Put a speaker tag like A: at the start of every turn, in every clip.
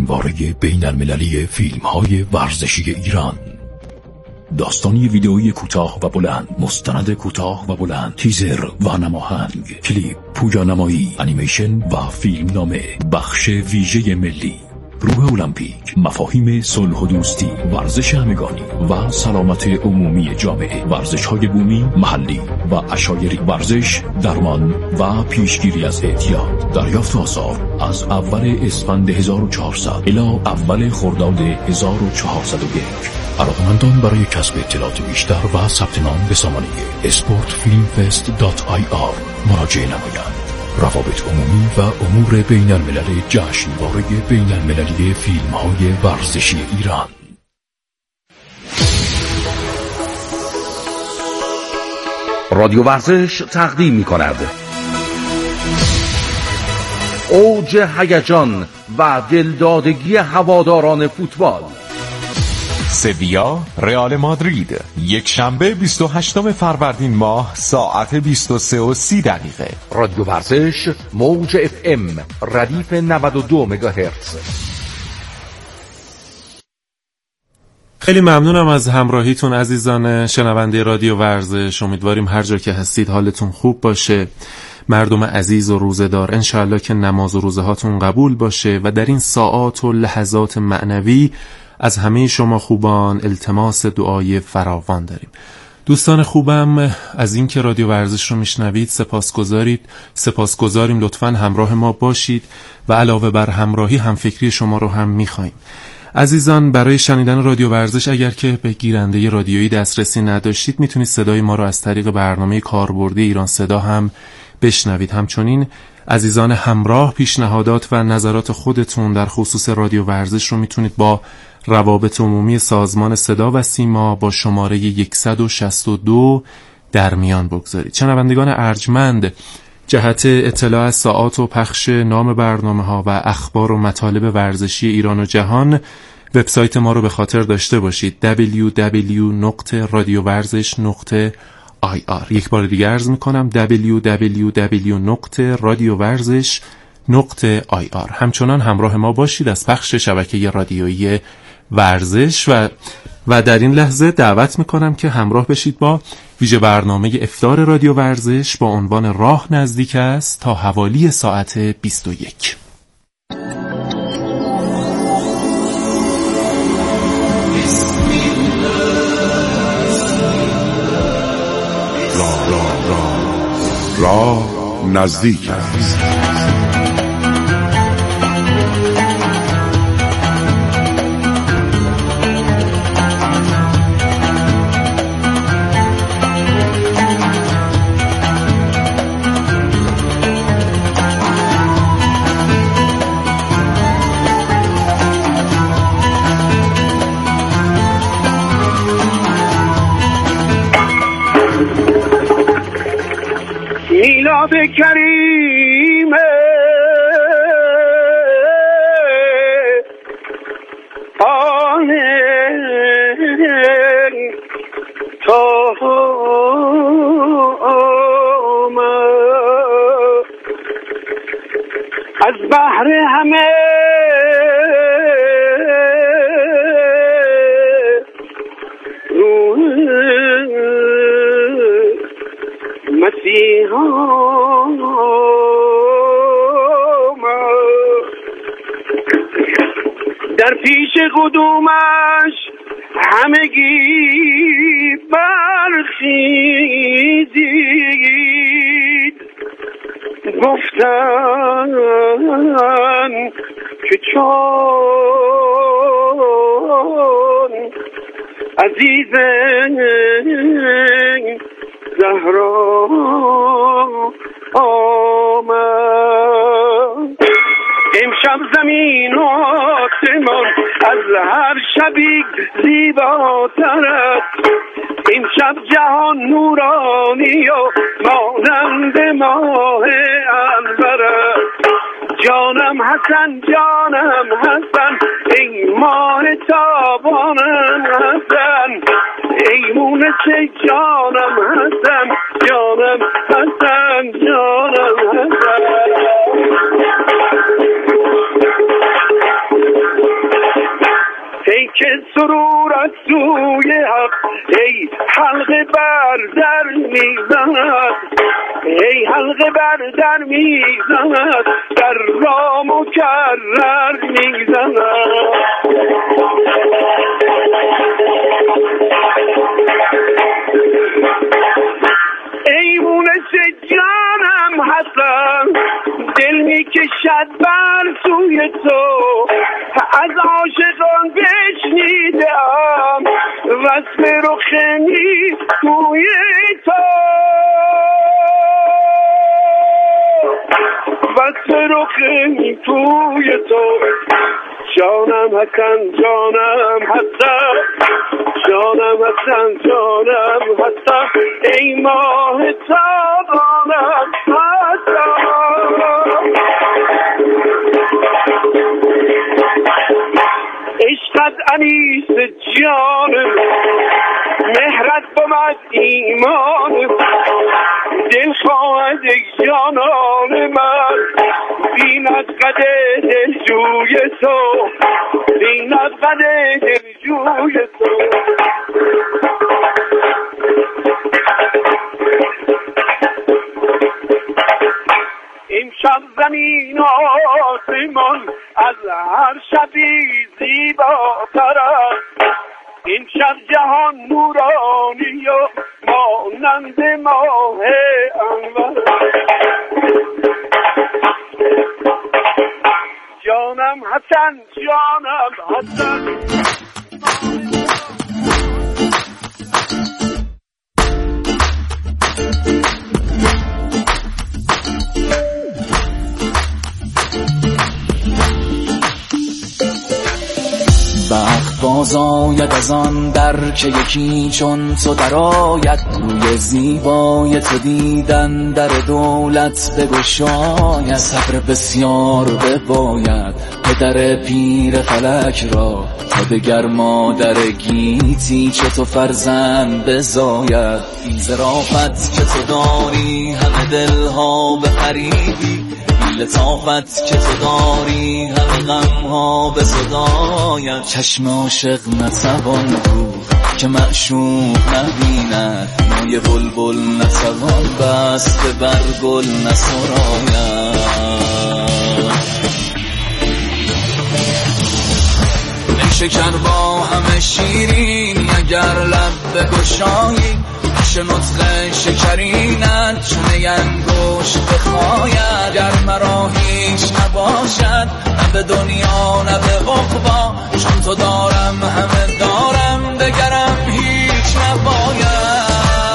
A: جشنواره بین المللی فیلم‌های ورزشی ایران. داستانی ویدئویی کوتاه و بلند، مستند کوتاه و بلند، تیزر و نماهنگ، کلیپ، پویانمایی، انیمیشن و فیلمنامه، بخش ویژه ملی، روح المپیک، مفاهیم صلح و دوستی، ورزش همگانی و سلامت عمومی جامعه، ورزش‌های بومی، محلی و عشایری، ورزش، درمان و پیشگیری از اعتیاد. دریافت آثار از اول اسفند 1400 الی اول خرداد 1401. علاقمندان برای کسب اطلاعات بیشتر و ثبت نام به سامانه sportfilmfest.ir مراجعه نمایند. روابط عمومی و امور بین الملل جشنواره بین المللی فیلم‌های ورزشی ایران.
B: رادیو ورزش تقدیم می‌کند اوج هیجان و دلدادگی هواداران فوتبال.
C: سویا رئال مادرید، یک شنبه 28 فروردین ماه ساعت 23:30.
B: رادیو ورزش موج FM ردیف 92 مگاهرتز.
D: خیلی ممنونم از همراهیتون عزیزان شنونده رادیو ورزش. امیدواریم هر جا که هستید حالتون خوب باشه. مردم عزیز و روزه‌دار، انشالله که نماز و روزه هاتون قبول باشه و در این ساعات و لحظات معنوی از همه شما خوبان التماس دعای فراوان داریم. دوستان خوبم، از این که رادیو ورزش رو میشنوید سپاسگزاریم. لطفاً همراه ما باشید و علاوه بر همراهی همفکری شما رو هم میخوایم. عزیزان، برای شنیدن رادیو ورزش اگر که به گیرنده رادیویی دسترسی نداشتید میتونید صدای ما رو از طریق برنامه کاربردی ایران صدا هم بشنوید. همچنین عزیزان همراه، پیشنهادات و نظرات خودتون در خصوص رادیو ورزش رو میتونید با روابط عمومی سازمان صدا و سیما با شماره 162 در میان بگذارید. شنوندگان ارجمند، جهت اطلاع از ساعات و پخش نام برنامه‌ها و اخبار و مطالب ورزشی ایران و جهان، وبسایت ما رو به خاطر داشته باشید: www.radiovarzish.ir. یک بار دیگه عرض میکنم: www.radiovarzish.ir. همچنان همراه ما باشید از پخش شبکه رادیویی ورزش و در این لحظه دعوت میکنم که همراه بشید با ویژه برنامه افطار رادیو ورزش با عنوان راه نزدیک است تا حوالی ساعت 21.
E: راه نزدیک است.
F: میلاد کریم آنه تا از بحر همه مسیحا در پیش قدومش همگی برخیزید، گفتن که چون عزیز زهرا آمد. امشب زمین و آسمان از هر شبی زیباتر است. امشب جهان نورانی و مانند ماه انور است. جانم حسن جانم حسن ای ماه تابانم حسن ای مونس جانم حسن جانم حسن جانم حسن. که سرور از سوی حق ای حلقه بر در میزند، ای حلقه بر در میزند، در را مکرر میزند. ای مونس جانم حسن دل میکشد بر سوی تو، از عاشقان بشنیدم وصف رخ نیکوی تو، وصف رخ نیکوی تو. جانم حسن جانم حسن جانم حسن جانم حسن ای ماه تابانم حسن. عشقت انیس جانم مهرت بمد ایمانم، دل خواهد جانان من بیند قد دل جوی تو، بیند قد دل جوی تو. امشب زمین آسمان از هر شبی زیباتر است، این شب جهان نورانی و مانند ماه انور. جانم حسن جانم حسن
G: وقت باز آید از آن در که یکی چون تو درآید، روی زیبای تو دیدن در دولت بگشاید. صبر بسیار بباید پدر پیر فلک را، تا دگر مادر گیتی چه تو فرزند بزاید. این ظرافت که تو داری همه دلها بفریبی، لطافت که تو داری همه غمها به صداید. چشم عاشق نتوان بود که معشوق نبیند، موی بلبل نتوان بست بر گل نسراید. شکر با همه شیرین اگر لب بگشایی، چه نطق شکرینت چونه انگشت بخواید. گر مرا هیچ نباشد نه به دنیا نه به عقبا، چون تو دارم همه دارم دگرم هیچ نباید.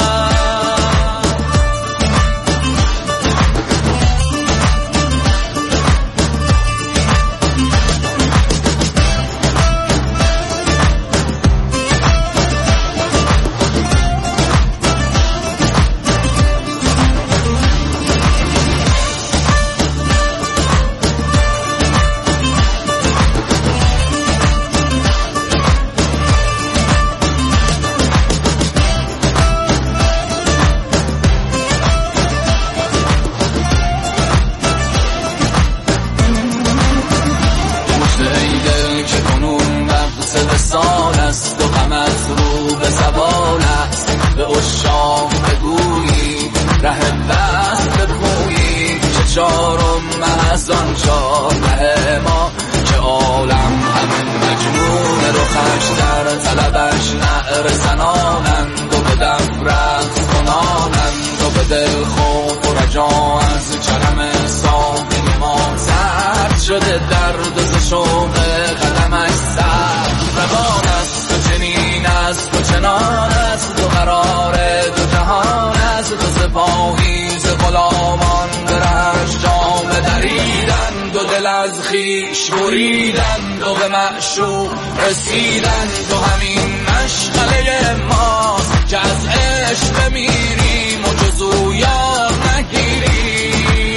G: چارم از آن چاره ما که عالم همه مجنون رخش در طلبش نعر زنانند و به دم رقص کنانند و به دل خوف و رجا از کرم ساقی ما سرد شده درد ز شوق قدمش سرد روان است و چنین است و چنان است و قرار دو جهان است و سپاهی ز غلامان برش جام دریدند و دل از خویش بریدند و به معشوق رسیدند و همین مشغله ماست که از عشق بمیریم و جز او یاد نگیریم.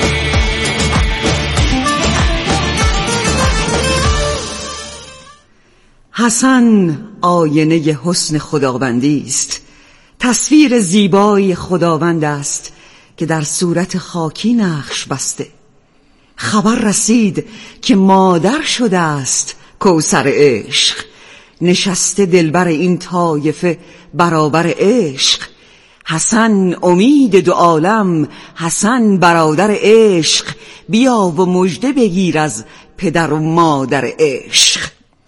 H: حسن آینه حسن خداوندی است، تصویر زیبای خداوند است که در صورت خاکی نقش بسته. خبر رسید که مادر شده است کوثر عشق، نشسته دلبر این طایفه برابر عشق. حسن امید دو عالم، حسن برادر عشق، بیا و مژده بگیر از پدر و مادر عشق.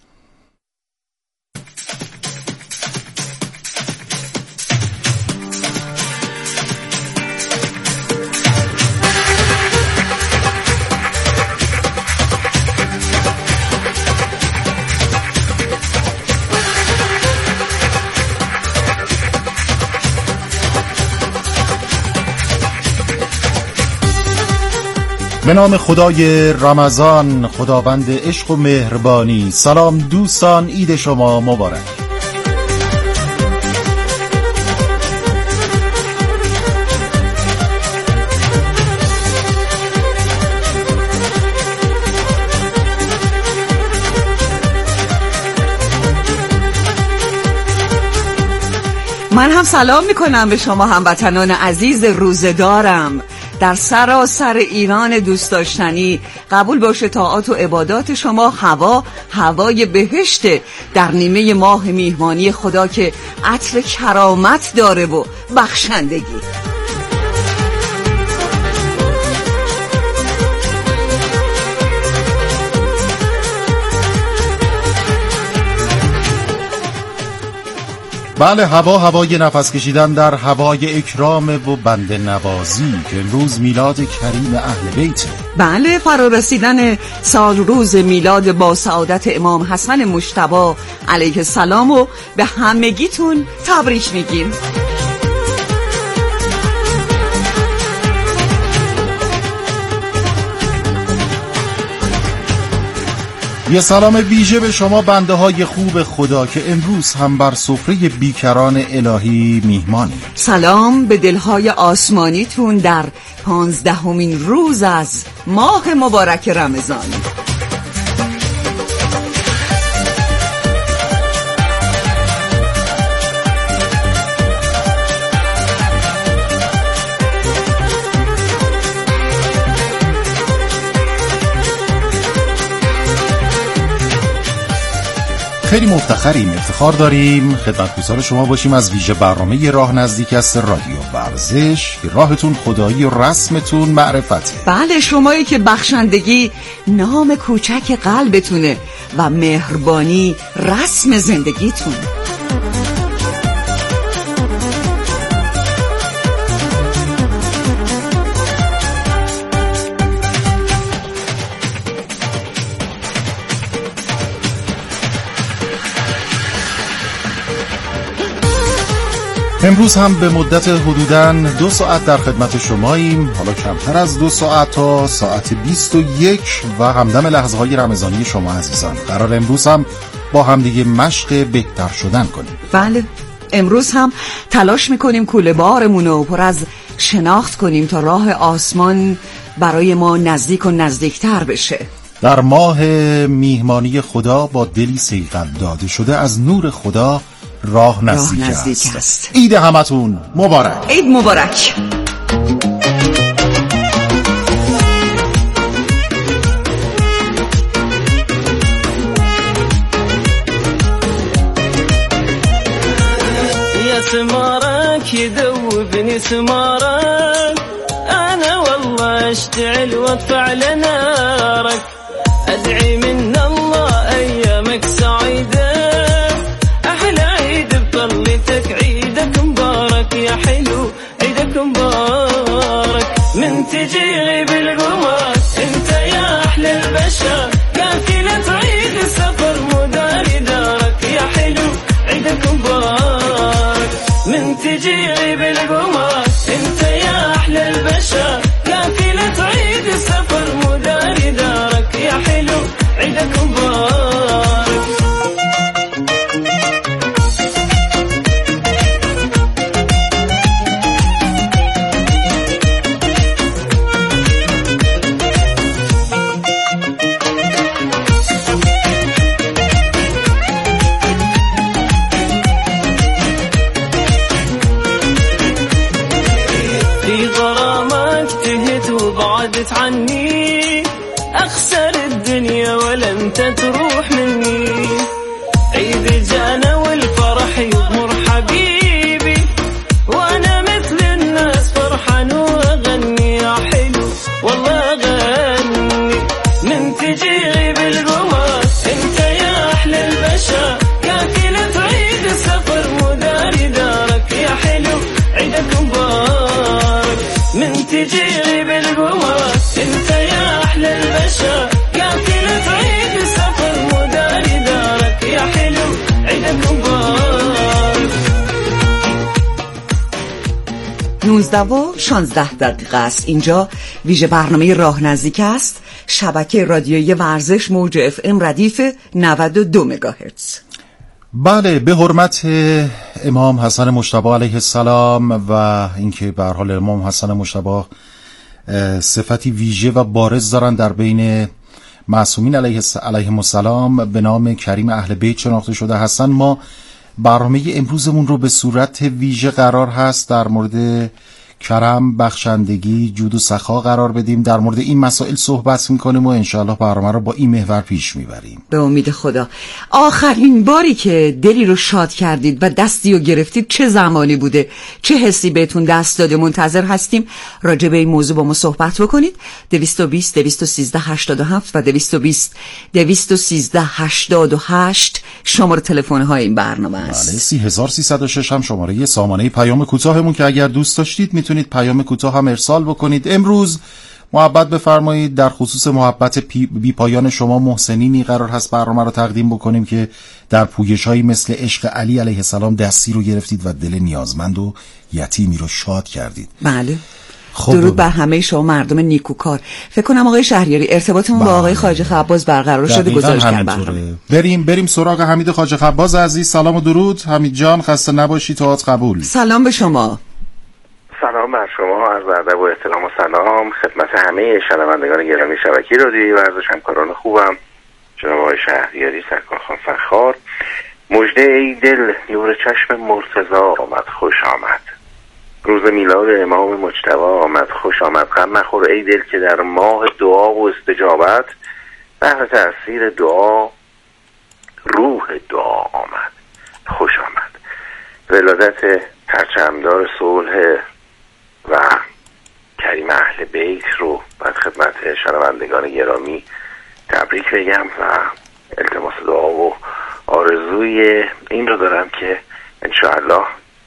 I: به نام خدای رمضان، خداوند عشق و مهربانی. سلام دوستان، عید شما مبارک.
H: من هم سلام میکنم به شما هموطنان عزیز روزدارم در سراسر ایران دوست داشتنی. قبول باشه طاعات و عبادات شما هوای بهشته در نیمه ماه میهمانی خدا که عطر کرامت داره و بخشندگی.
I: بله، هوای نفس کشیدن در هوای اکرام و بنده نوازی که امروز میلاد کریم اهل بیته.
H: بله، فرا رسیدن سال روز میلاد با سعادت امام حسن مجتبی علیه السلام و به همگیتون تبریک میگیم.
I: یه سلام ویژه به شما بنده های خوب خدا که امروز هم بر سفره بیکران الهی میهمانی.
H: سلام به دلهای آسمانیتون در 15مین روز از ماه مبارک رمضان.
I: خیلی مفتخریم، افتخار داریم خدمتگزار شما باشیم از ویژه برنامه راه نزدیک است رادیو ورزش که راهتون خدایی و رسمتون معرفته.
H: بله، شمایی که بخشندگی نام کوچک قلبتونه و مهربانی رسم زندگیتون.
I: امروز هم به مدت حدوداً 2 ساعت در خدمت شماییم، حالا کمتر از 2 ساعت تا ساعت 21 و همدم لحظه های رمضانی شما عزیزان. قرار امروز هم با همدیگه مشق بهتر شدن کنیم.
H: بله، امروز هم تلاش میکنیم کوله بارمونو پر از شناخت کنیم تا راه آسمان برای ما نزدیک و نزدیکتر بشه.
I: در ماه میهمانی خدا با دلی صیقل داده شده از نور خدا راه نزدیک است. عید همتون مبارک.
H: عید مبارک.
J: يا سمارك يذوبني سمارك أنا والله أشتعل وأطفع لنارك أدعي من الله أيامك سعيدة أحلى عيد بطلتك عيدك مبارك يا حلو عيدك مبارك من تجي غيب القمر انت يا أحلى البشر كافلة عيد السفر مداري دارك يا حلو عيدك مبارك من تجي غيب القمر انت يا أحلى البشر كافلة عيد السفر مداري دارك يا حلو عيدك مبارك. بعدت عني أخسر الدنيا ولا أنت تروح مني عيد
H: 19:16 است. اینجا ویژه برنامه راه نزدیک است، شبکه رادیویی ورزش موج FM ردیف 92 مگاهرتز.
I: بله، به حرمت امام حسن مجتبی علیه السلام و اینکه به هر حال امام حسن مجتبی صفتی ویژه و بارز دارن در بین معصومین علیهم السلام به نام کریم اهل بیت شناخته شده هستن، ما برنامه امروزمون رو به صورت ویژه قرار هست در مورد کرم، بخشندگی، جود و سخا قرار بدیم. در مورد این مسائل صحبت میکنیم و انشاءالله برنامه رو با این محور پیش میبریم
H: به امید خدا. آخرین باری که دلی رو شاد کردید و دستی رو گرفتید چه زمانی بوده؟ چه حسی بهتون دست داده؟ منتظر هستیم راجع به این موضوع با ما صحبت بکنید. 220 213 87 و 220 213 88 شماره تلفن های این برنامه است.
I: بله، 30306 هم شماره سامانه پیام کوتاهمون که اگر دوست داشتید میتونید پیام کوتاه هم ارسال بکنید. امروز محبت بفرمایید در خصوص محبت بی پایان شما محسنینی قرار هست برنامه رو تقدیم بکنیم که در پویش‌هایی مثل عشق علی علیه السلام دستی رو گرفتید و دل نیازمند و یتیمی رو شاد کردید.
H: بله. درود بر همه شما مردم نیکوکار. فکر کنم آقای شهریاری ارتباطمون با آقای خواجه خباز برقرار شده، گزارش کردن.
I: بریم سراغ حمید خواجه خباز عزیز. سلام و درود حمید جان، خسته نباشی، تئاتر قبول.
H: سلام به شما.
K: سلام بر شما، عرض ادب و احترام و سلام خدمت همه شنوندگان گرامی شبکه رادیویی ورزش، همکاران خوبم، جناب آقای شهریاری، سرکارخان فخار. مژده ای دل، نور چشم مرتضی آمد، خوش آمد. روز میلاد امام مجتبی آمد، خوش آمد. غم مخور ای دل که در ماه دعا و استجابت بهر تأثیر دعا روح دعا آمد، خوش آمد. ولادت پرچمدار صلح و کریم اهل بیت رو باید خدمت شنوندگان گرامی تبریک بگم و التماس دعا و آرزوی این رو دارم که انشاءالله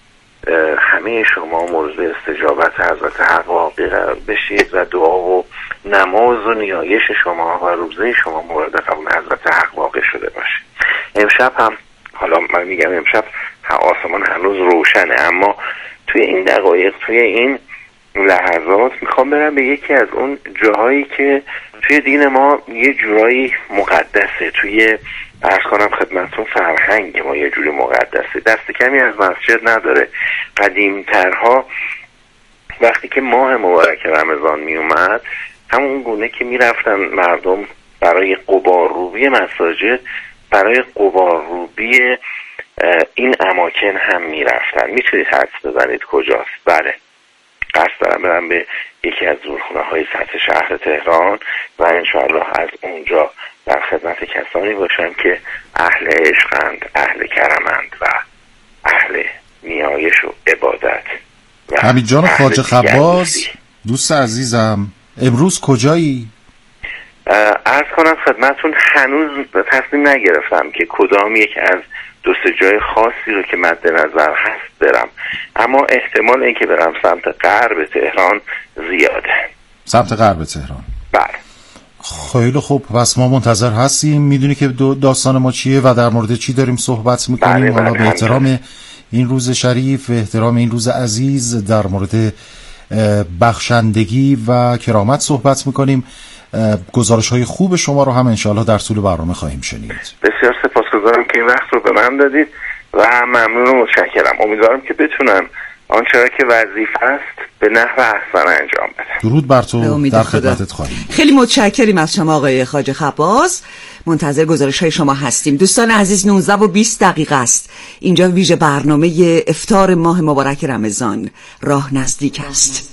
K: همه شما مورد استجابت حضرت حق واقع بشید و دعا و نماز و نیایش شما و روزه شما مورد قبول حضرت حق واقع شده باشه. امشب هم، حالا من میگم امشب آسمان هنوز روشنه، اما توی این دقایق، توی این لحظات میخوام برم به یکی از اون جاهایی که توی دین ما یه جورایی مقدسه، توی عرض کنم خدمتون فرهنگ ما یه جوری مقدسه، دست کمی از مسجد نداره. قدیمترها وقتی که ماه مبارک رمضان می اومد، همون گونه که میرفتن مردم برای غبارروبی مساجد، برای غبارروبی این اماکن هم میرفتن. میتونید حدس بزنید کجاست؟ بله، قصد دارم برم به یکی از زورخونه های سطح شهر تهران و انشاءالله از اونجا در خدمت کسانی باشم که اهل عشقند، اهل کرمند و اهل نیایش و عبادت.
I: حمید جان خواجه خباز، دوست عزیزم، امروز کجایی؟
K: عرض کنم خدمتون هنوز تصمیم نگرفتم که کدام یک از دو سه جای خاصی رو که مد نظر هست برم، اما احتمال اینکه برم سمت غرب تهران زیاده.
I: سمت غرب تهران؟
K: بله.
I: خیلی خوب، پس ما منتظر هستیم. میدونی که داستان ما چیه و در مورد چی داریم صحبت میکنیم؟ حالا به احترام این روز شریف، به احترام این روز عزیز، در مورد بخشندگی و کرامت صحبت میکنیم. گزارش های خوب شما رو هم انشاءالله در طول برنامه خواهیم شنید.
K: بسیار سپاسگزارم که این وقت رو به من دادید و ممنون و متشکرم. امیدوارم که بتونم آنچه را که وظیفه است به نحو احسن انجام بدم.
I: درود بر تو، در خدمتت خواهیم.
H: خیلی متشکریم از شما آقای خواجه خباز. منتظر گزارش های شما هستیم. دوستان عزیز، 19:20 است. اینجا ویژه برنامه افطار ماه مبارک رمضان، راه نزدیک است.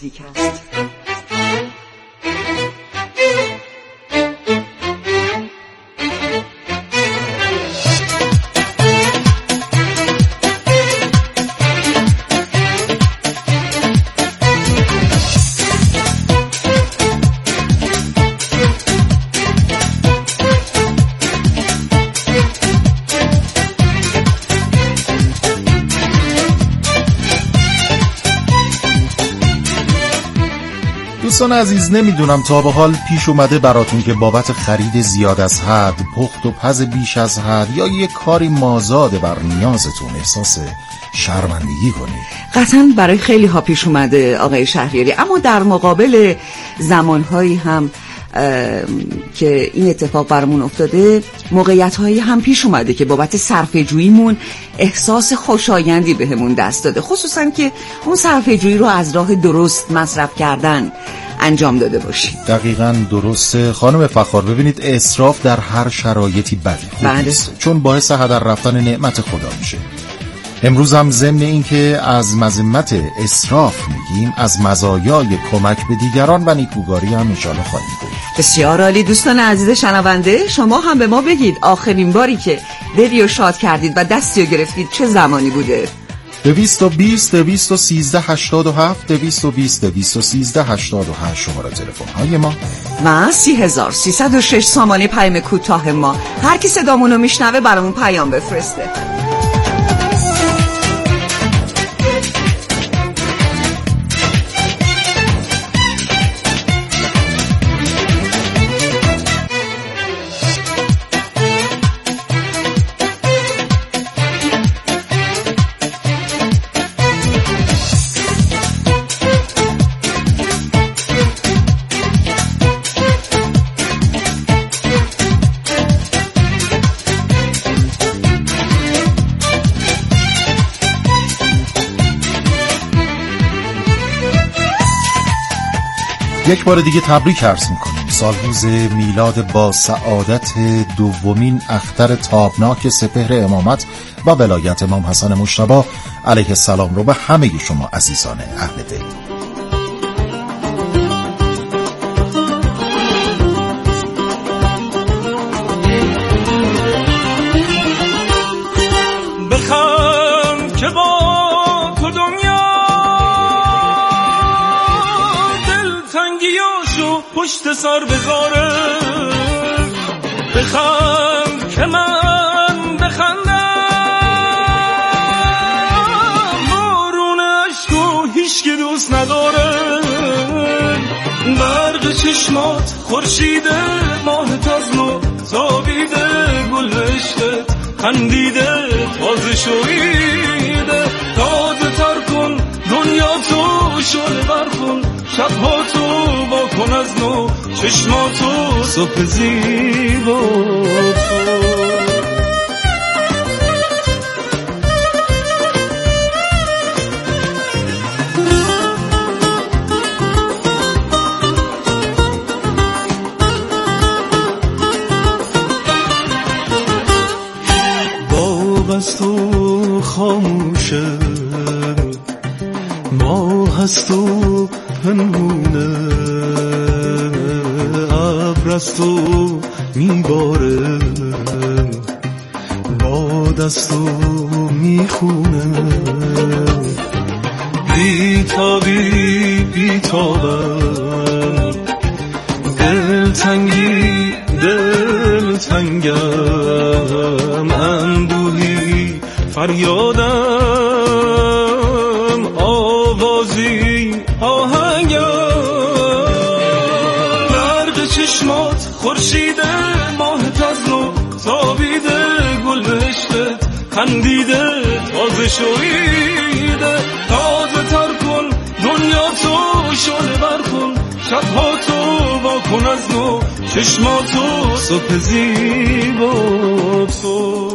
I: دوستان عزیز، نمیدونم تا به حال پیش اومده براتون که بابت خرید زیاد از حد، پخت و پز بیش از حد یا یک کاری مازاد بر نیازتون احساس شرمندگی کنید؟
H: قطعا برای خیلی ها پیش اومده آقای شهریاری، اما در مقابل زمانهایی هم که این اتفاق برامون افتاده، موقعیت‌هایی هم پیش اومده که بابت صرفه‌جوییمون احساس خوشایندی بهمون دست داده، خصوصا که اون صرفه‌جویی رو از راه درست مصرف کردن انجام داده باشید.
I: دقیقاً درسته خانم فخار. ببینید، اسراف در هر شرایطی بده، چون باعث هدر رفتن نعمت خدا میشه. امروز هم ضمن این که از مذمت اسراف میگیم، از مزایای کمک به دیگران و نیکوکاری هم انشالله خواهیم بود.
H: بسیار عالی. دوستان عزیز شنونده، شما هم به ما بگید آخرین باری که دلی رو شاد کردید و دستی رو گرفتید چه زمانی بوده؟
I: 220 213 87 220 213 88 شماره تلفن های ما
H: و 3306 سامانه پیام کوتاه ما. هر کی صدامونو میشنوه برامون پیام بفرسته.
I: یک بار دیگه تبریک عرض میکنیم. سالروز میلاد با سعادت دومین اختر تابناک سپهر امامت و ولایت امام حسن مجتبی علیه السلام رو به همه شما عزیزان اهل دل.
J: بخند که با تو دنیا دلتنگیاشو پشت سر بذاره، بخند که من بخندم بارون عشقو هیچکی دوست نداره، برق چشمات خورشیده ماهت از نو تابیده، گل عشقت خندیده تازه شویده، تازه تر کن دنیا تو شعله بر کن، شبها تو با کن از نو چشماتو صبح زیبا تو. هست و خاموشه، ماه هست و پنهونه، ابر هست و میباره، باد هست و میخونه، بیتابی بیتابم، دلتنگی دلتنگم، اندوهی فریادم، آوازی آهنگم، برق چشمات خورشیده ماهت از نو تابیده، گل عشقت خندیده تازه شویده، تازه تر کن دنیا تو شعله بر کن، شبها تو با کن از نو چشماتو صبح زیبا تو.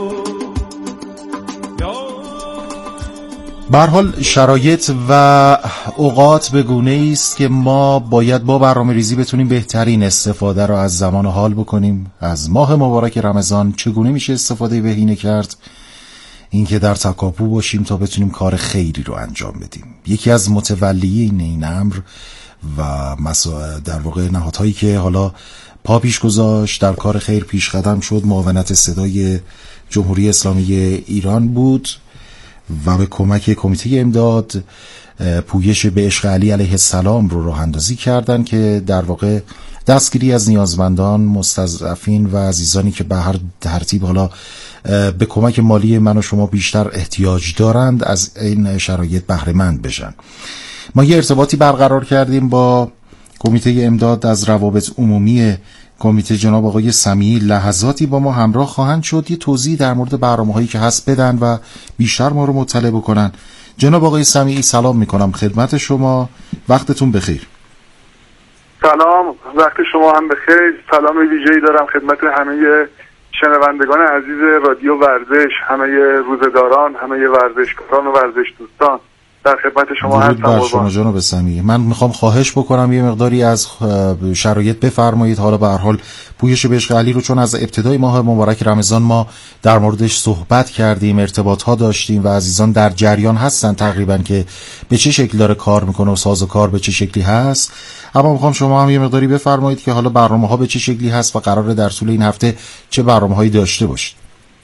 I: به هر حال شرایط و اوقات به گونه‌ای است که ما باید با برنامه‌ریزی بتونیم بهترین استفاده را از زمان حال بکنیم. از ماه مبارک رمضان چگونه میشه استفاده بهینه کرد؟ اینکه در تکاپو باشیم تا بتونیم کار خیری رو انجام بدیم. یکی از متولیین این امر و در واقع نهادهایی که حالا پا پیش گذاشت در کار خیر پیش قدم شد، معاونت صدای جمهوری اسلامی ایران بود و به کمک کمیته امداد پویش به عشق علی علیه السلام رو راه اندازی کردن که در واقع دستگیری از نیازمندان، مستضعفین و عزیزانی که به هر ترتیب حالا به کمک مالی من و شما بیشتر احتیاج دارند از این شرایط بهره مند بشن. ما یه ارتباطی برقرار کردیم با کمیته امداد از روابط عمومی کمیته جناب آقای سمیعی لحظاتی با ما همراه خواهند شد، یه توضیح در مورد برنامه‌هایی که هست بدن و بیشتر ما رو مطلع بکنن. جناب آقای سمیعی سلام میکنم خدمت شما، وقتتون بخیر.
L: سلام، وقت شما هم بخیر. سلام ویژه‌ای دارم خدمت همه شنوندگان عزیز رادیو ورزش، همه روزداران، همه ورزشکاران و ورزش دوستان. در خدمت شما هستم.
I: درود بر شما جناب سمیعی. من میخوام خواهش بکنم یه مقداری از شرایط بفرمایید. حالا به هر حال پویش بشق علی رو چون از ابتدای ماه مبارک رمضان ما در موردش صحبت کردیم، ارتباط ها داشتیم و عزیزان در جریان هستن تقریبا که به چه شکل داره کار میکنه و سازوکار به چه شکلی هست. اما میخوام شما هم یه مقداری بفرمایید که حالا برنامه ها به چه شکلی هست و قراره در طول این هفته چه برنامه هایی داشته باشید.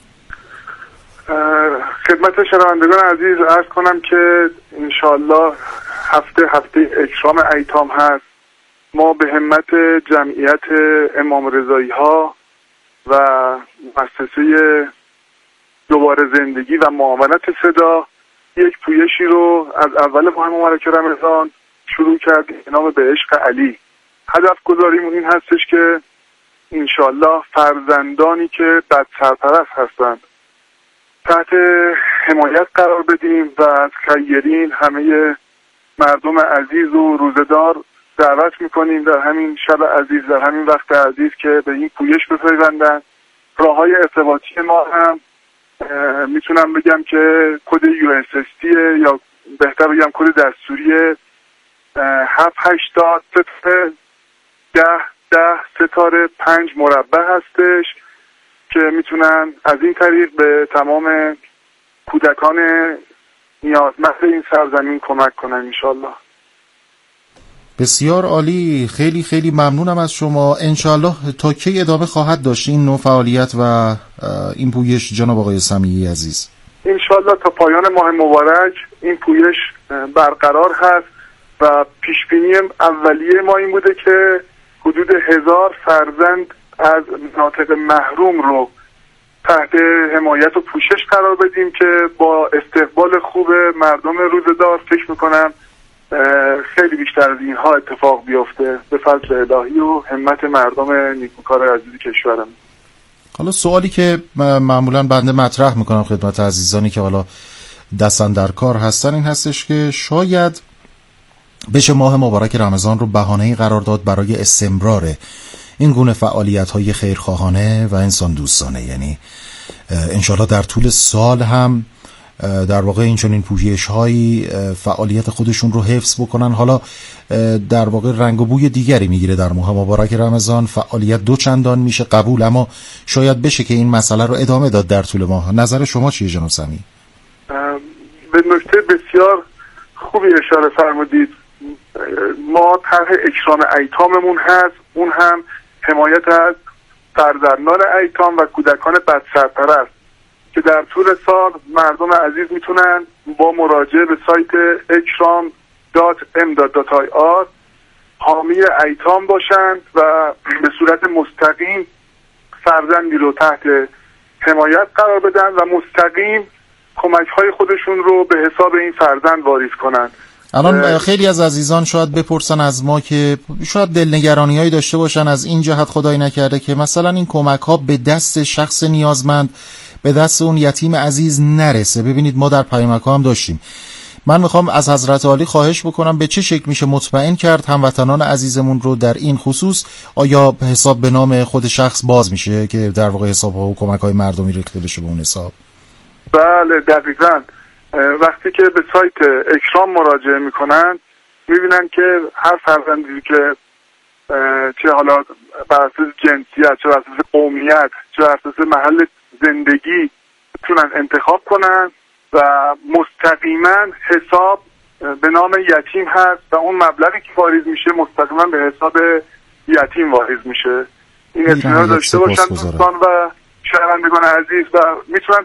L: خدمت شنوندگان عزیز عرض کنم که انشالله هفته اکرام ایتام هست. ما به همت جمعیت امام رضایی ها و مؤسسه دوباره زندگی و معاونت صدا یک پویشی رو از اول ماه مبارک رمضان شروع کردیم به نام به عشق علی. هدف گذاریمون این هستش که انشالله فرزندانی که بد سرپرست هستند تحت حمایت قرار بدیم و از خیرین همه مردم عزیز و روزدار دعوت میکنیم در همین شب عزیز، در همین وقت عزیز که به این پویش بپیوندن. راههای ارتباطی ما هم میتونم بگم که کد USSD یا بهتر بگم کد دستوری 780 10 مربع هستش که میتونن از این طریق به تمام کودکان نیازمند این سرزمین کمک کنن انشالله.
I: بسیار عالی، خیلی خیلی ممنونم از شما. انشالله تا کی ادامه خواهد داشت این نوع فعالیت و این پویش جناب آقای سمیعی عزیز؟
L: انشالله تا پایان ماه مبارک این پویش برقرار هست و پیشبینی اولیه ما این بوده که حدود 1000 فرزند از مناطق محروم رو تحت حمایت و پوشش قرار بدیم که با استقبال خوب مردم روزدار فکر میکنم خیلی بیشتر از اینها اتفاق بیفته به فضل الهی و همت مردم نیکوکار عزیز کشورم.
I: حالا سوالی که معمولا بنده مطرح میکنم خدمت عزیزانی که حالا دستن در کار هستن این هستش که شاید بشه ماه مبارک رمضان رو بهانه‌ای قرار داد برای استمرار این گونه فعالیت‌های خیرخواهانه و انسان دوستانه، یعنی انشالله در طول سال هم در واقع این پویش‌هایی فعالیت خودشون رو حفظ بکنن. حالا در واقع رنگ و بوی دیگری میگیره در ماه مبارک رمضان، فعالیت دو چندان میشه قبول، اما شاید بشه که این مسئله رو ادامه داد در طول ماه. نظر شما چیه جناب سمیعی؟
L: به نکته بسیار خوبی اشاره فرمودید. ما طرح اکرام ایتاممون هست، اون هم حمایت از فرزندان ایتام و کودکان بد سرپرست که در طول سال مردم عزیز میتونن با مراجعه به سایت ekram.m.ir حامی ایتام باشن و به صورت مستقیم فرزندی رو تحت حمایت قرار بدن و مستقیم کمک‌های خودشون رو به حساب این فرزند واریز کنن.
I: الان خیلی از عزیزان شاید بپرسن از ما که شاید دلنگرانی‌هایی داشته باشن از این جهت خدای نکرده که مثلا این کمک‌ها به دست شخص نیازمند، به دست اون یتیم عزیز نرسه. ببینید ما در پیامک‌ها هم داشتیم. من میخوام از حضرت عالی خواهش بکنم به چه شکل میشه مطمئن کرد هموطنان عزیزمون رو در این خصوص، آیا حساب به نام خود شخص باز میشه که در واقع حساب‌ها و کمک‌های مردمی ریخته بشه به اون حساب؟
L: بله دقیقاً. وقتی که به سایت اکرام مراجعه میکنن میبینن که هر فرزندی که چه حالا بر اساس جنسیت، چه بر اساس قومیت، چه بر اساس محل زندگی میتونن انتخاب کنن و مستقیما حساب به نام یتیم هست و اون مبلغی که واریز میشه مستقیما به حساب یتیم واریز میشه. این اطمینان داشته باشن دوستان و شنوندگان عزیز و میتونن